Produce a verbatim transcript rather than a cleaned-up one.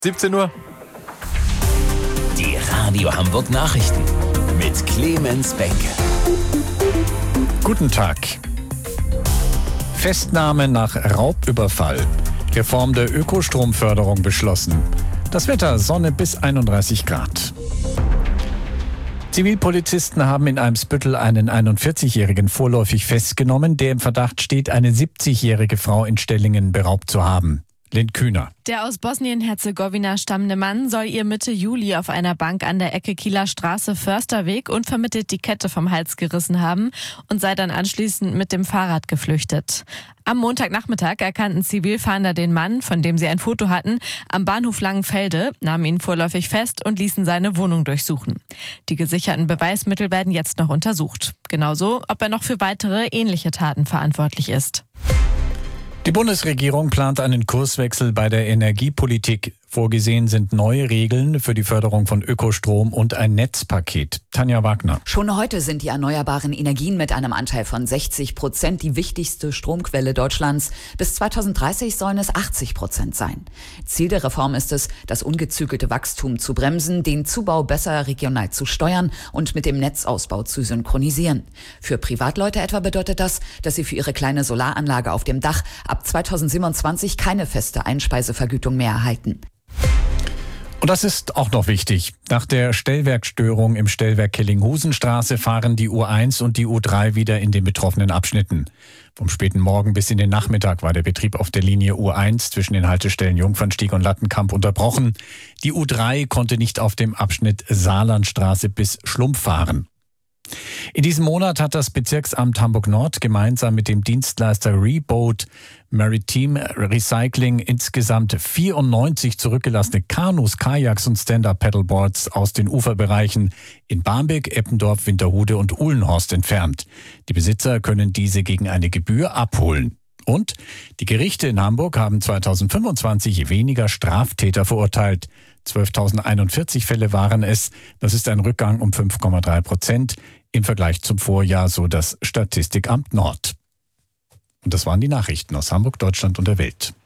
siebzehn Uhr. Die Radio Hamburg Nachrichten mit Clemens Benke. Guten Tag. Festnahme nach Raubüberfall. Reform der Ökostromförderung beschlossen. Das Wetter, Sonne bis einunddreißig Grad. Zivilpolizisten haben in Eimsbüttel einen einundvierzigjährigen vorläufig festgenommen, der im Verdacht steht, eine siebzigjährige Frau in Stellingen beraubt zu haben. Lind Kühner. Der aus Bosnien-Herzegowina stammende Mann soll ihr Mitte Juli auf einer Bank an der Ecke Kieler Straße Försterweg unvermittelt die Kette vom Hals gerissen haben und sei dann anschließend mit dem Fahrrad geflüchtet. Am Montagnachmittag erkannten Zivilfahnder den Mann, von dem sie ein Foto hatten, am Bahnhof Langenfelde, nahmen ihn vorläufig fest und ließen seine Wohnung durchsuchen. Die gesicherten Beweismittel werden jetzt noch untersucht. Genauso, ob er noch für weitere ähnliche Taten verantwortlich ist. Die Bundesregierung plant einen Kurswechsel bei der Energiepolitik. Vorgesehen sind neue Regeln für die Förderung von Ökostrom und ein Netzpaket. Tanja Wagner. Schon heute sind die erneuerbaren Energien mit einem Anteil von sechzig Prozent die wichtigste Stromquelle Deutschlands. Bis zweitausenddreißig sollen es achtzig Prozent sein. Ziel der Reform ist es, das ungezügelte Wachstum zu bremsen, den Zubau besser regional zu steuern und mit dem Netzausbau zu synchronisieren. Für Privatleute etwa bedeutet das, dass sie für ihre kleine Solaranlage auf dem Dach ab zweitausendsiebenundzwanzig keine feste Einspeisevergütung mehr erhalten. Und das ist auch noch wichtig. Nach der Stellwerkstörung im Stellwerk Kellinghusenstraße fahren die U eins und die U drei wieder in den betroffenen Abschnitten. Vom späten Morgen bis in den Nachmittag war der Betrieb auf der Linie U eins zwischen den Haltestellen Jungfernstieg und Lattenkamp unterbrochen. Die U drei konnte nicht auf dem Abschnitt Saarlandstraße bis Schlumpf fahren. In diesem Monat hat das Bezirksamt Hamburg-Nord gemeinsam mit dem Dienstleister Reboat Maritime Recycling insgesamt vierundneunzig zurückgelassene Kanus, Kajaks und Stand-Up-Paddleboards aus den Uferbereichen in Barmbek, Eppendorf, Winterhude und Uhlenhorst entfernt. Die Besitzer können diese gegen eine Gebühr abholen. Und die Gerichte in Hamburg haben zweitausendfünfundzwanzig weniger Straftäter verurteilt. zwölftausendeinundvierzig Fälle waren es. Das ist ein Rückgang um fünf Komma drei Prozent im Vergleich zum Vorjahr, so das Statistikamt Nord. Und das waren die Nachrichten aus Hamburg, Deutschland und der Welt.